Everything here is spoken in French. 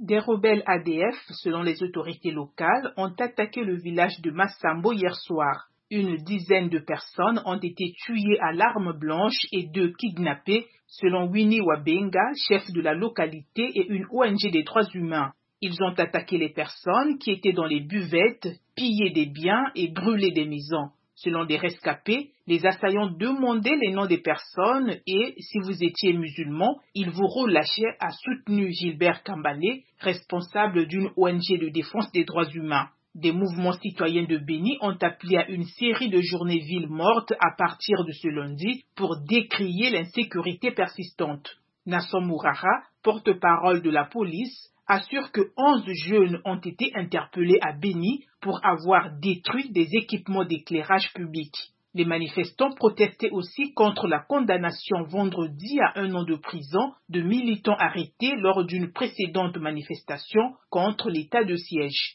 Des rebelles ADF, selon les autorités locales, ont attaqué le village de Massambo hier soir. Une dizaine de personnes ont été tuées à l'arme blanche et 2 kidnappées, selon Winnie Wabenga, chef de la localité et une ONG des droits humains. Ils ont attaqué les personnes qui étaient dans les buvettes, pillé des biens et brûlé des maisons. Selon des rescapés, les assaillants demandaient les noms des personnes et, si vous étiez musulman, ils vous relâchaient, a soutenu Gilbert Kambale, responsable d'une ONG de défense des droits humains. Des mouvements citoyens de Béni ont appelé à une série de journées villes mortes à partir de ce lundi pour décrier l'insécurité persistante. Nasson Mourara, porte-parole de la police, assure que 11 jeunes ont été interpellés à Béni pour avoir détruit des équipements d'éclairage public. Les manifestants protestaient aussi contre la condamnation vendredi à 1 an de prison de militants arrêtés lors d'une précédente manifestation contre l'état de siège.